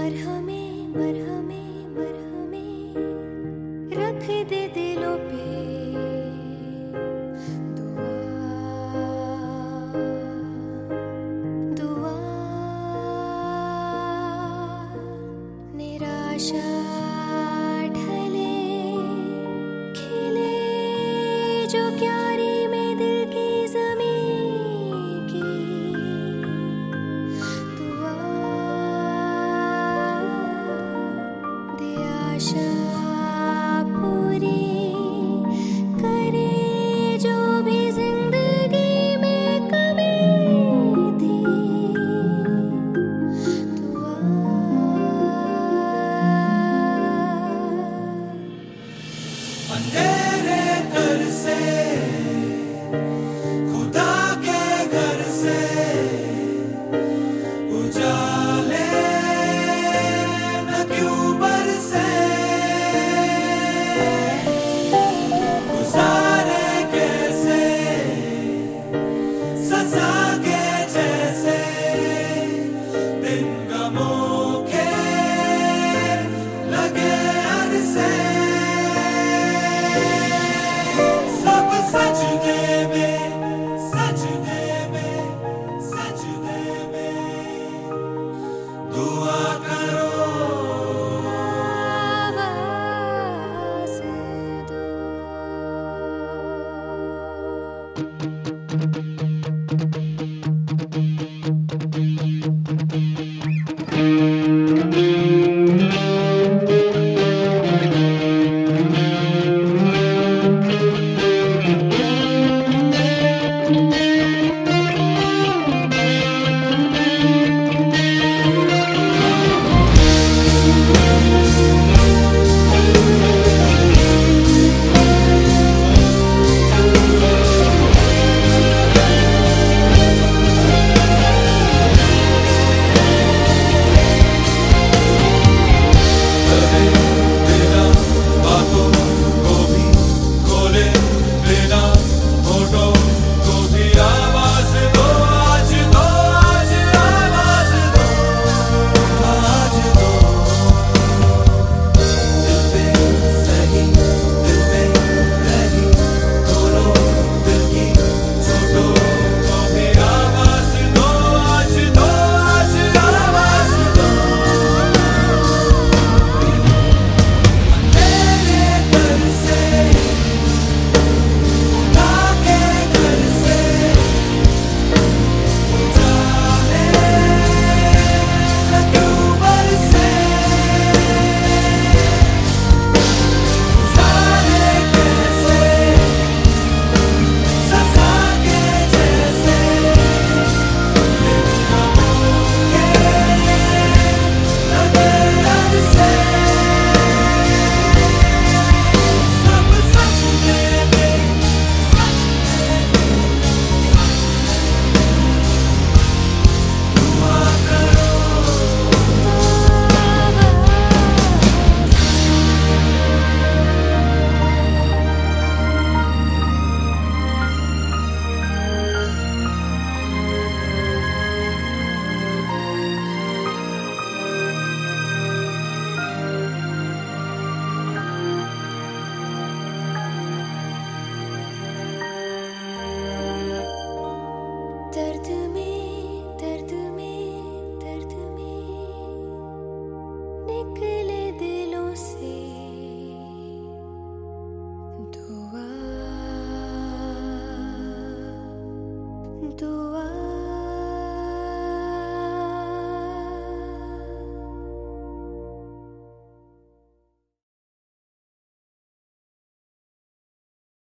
मरहमे मरहमे मरहमे रख दे दिलों पे दुआ दुआ। निराशा ढले खिले जो क्यारी में दिल की ज़मीं की दुआ। दे आशा पूरी करे जो भी जिंदगी में कमी थी दुआ। अंधेरे घर से खुदा के घर से उजाले न क्यों बरसे, गुजारे कैसे सजा के जैसे दिन गमों के लगे अरसे। सब सजदे में सजदे में सजदे में दुआ करो। आवाज़ दो।